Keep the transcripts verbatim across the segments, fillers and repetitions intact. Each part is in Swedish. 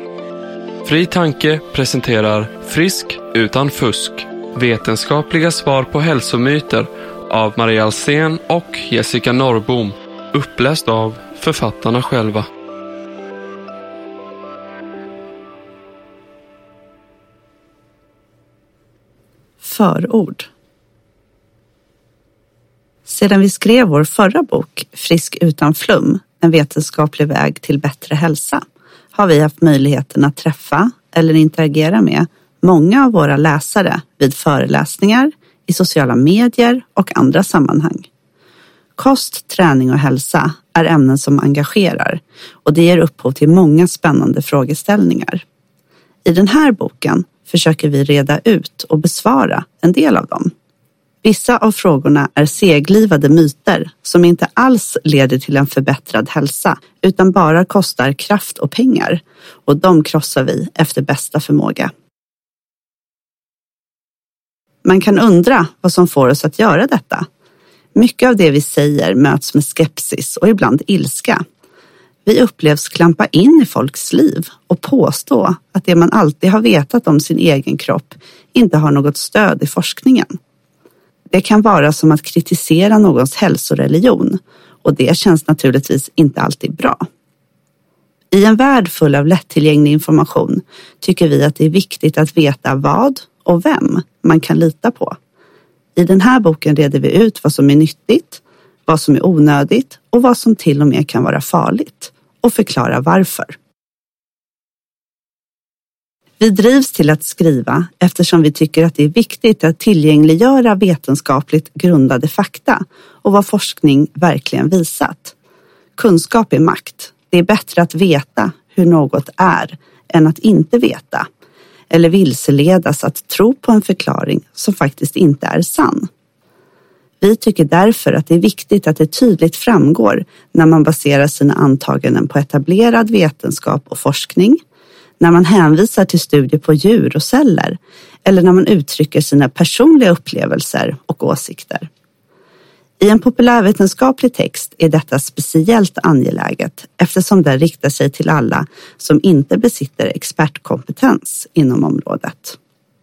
Fri Tanke presenterar Frisk utan fusk. Vetenskapliga svar på hälsomyter av Maria Alsen och Jessica Norrbom. Uppläst av författarna själva. Förord. Sedan vi skrev vår förra bok, Frisk utan flum, en vetenskaplig väg till bättre hälsa, har vi haft möjligheten att träffa eller interagera med många av våra läsare vid föreläsningar, i sociala medier och andra sammanhang. Kost, träning och hälsa är ämnen som engagerar och det ger upphov till många spännande frågeställningar. I den här boken försöker vi reda ut och besvara en del av dem. Vissa av frågorna är seglivade myter som inte alls leder till en förbättrad hälsa utan bara kostar kraft och pengar, och de krossar vi efter bästa förmåga. Man kan undra vad som får oss att göra detta. Mycket av det vi säger möts med skepsis och ibland ilska. Vi upplevs klampa in i folks liv och påstå att det man alltid har vetat om sin egen kropp inte har något stöd i forskningen. Det kan vara som att kritisera någons hälsoreligion, och det känns naturligtvis inte alltid bra. I en värld full av lättillgänglig information tycker vi att det är viktigt att veta vad och vem man kan lita på. I den här boken reder vi ut vad som är nyttigt, vad som är onödigt och vad som till och med kan vara farligt, och förklara varför. Vi drivs till att skriva eftersom vi tycker att det är viktigt att tillgängliggöra vetenskapligt grundade fakta och vad forskning verkligen visat. Kunskap är makt. Det är bättre att veta hur något är än att inte veta, eller vilseledas att tro på en förklaring som faktiskt inte är sann. Vi tycker därför att det är viktigt att det tydligt framgår när man baserar sina antaganden på etablerad vetenskap och forskning, när man hänvisar till studier på djur och celler eller när man uttrycker sina personliga upplevelser och åsikter. I en populärvetenskaplig text är detta speciellt angeläget eftersom det riktar sig till alla som inte besitter expertkompetens inom området.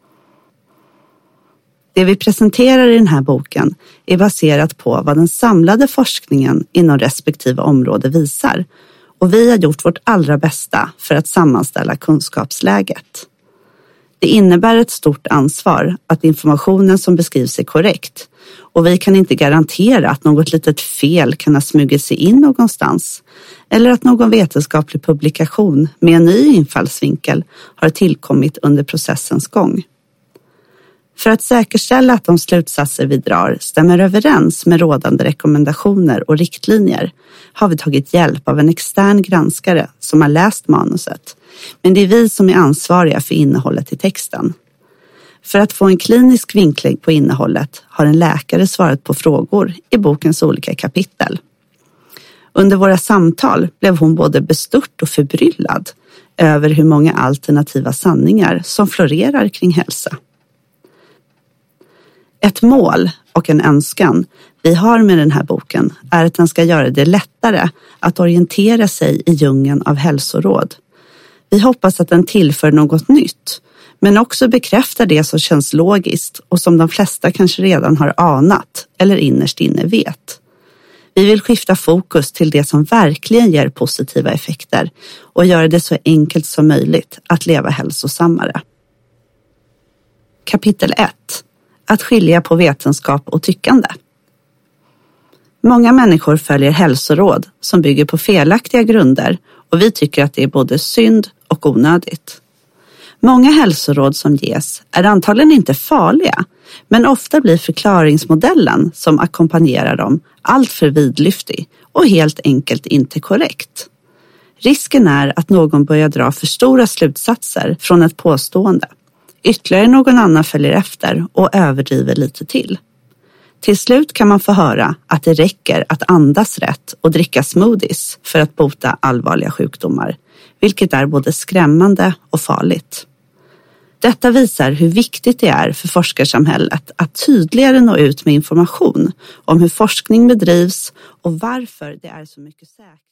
Det vi presenterar i den här boken är baserat på vad den samlade forskningen inom respektive område visar, och vi har gjort vårt allra bästa för att sammanställa kunskapsläget. Det innebär ett stort ansvar att informationen som beskrivs är korrekt, och vi kan inte garantera att något litet fel kan ha smugit sig in någonstans eller att någon vetenskaplig publikation med en ny infallsvinkel har tillkommit under processens gång. För att säkerställa att de slutsatser vi drar stämmer överens med rådande rekommendationer och riktlinjer har vi tagit hjälp av en extern granskare som har läst manuset, men det är vi som är ansvariga för innehållet i texten. För att få en klinisk vinkling på innehållet har en läkare svarat på frågor i bokens olika kapitel. Under våra samtal blev hon både bestört och förbryllad över hur många alternativa sanningar som florerar kring hälsa. Ett mål och en önskan vi har med den här boken är att den ska göra det lättare att orientera sig i djungeln av hälsoråd. Vi hoppas att den tillför något nytt, men också bekräftar det som känns logiskt och som de flesta kanske redan har anat eller innerst inne vet. Vi vill skifta fokus till det som verkligen ger positiva effekter och göra det så enkelt som möjligt att leva hälsosammare. Kapitel ett. Att skilja på vetenskap och tyckande. Många människor följer hälsoråd som bygger på felaktiga grunder, och vi tycker att det är både synd och onödigt. Många hälsoråd som ges är antagligen inte farliga, men ofta blir förklaringsmodellen som ackompanjerar dem alltför vidlyftig och helt enkelt inte korrekt. Risken är att någon börjar dra för stora slutsatser från ett påstående. Ytterligare någon annan följer efter och överdriver lite till. Till slut kan man få höra att det räcker att andas rätt och dricka smoothies för att bota allvarliga sjukdomar, vilket är både skrämmande och farligt. Detta visar hur viktigt det är för forskarsamhället att tydligare nå ut med information om hur forskning bedrivs och varför det är så mycket säkrare.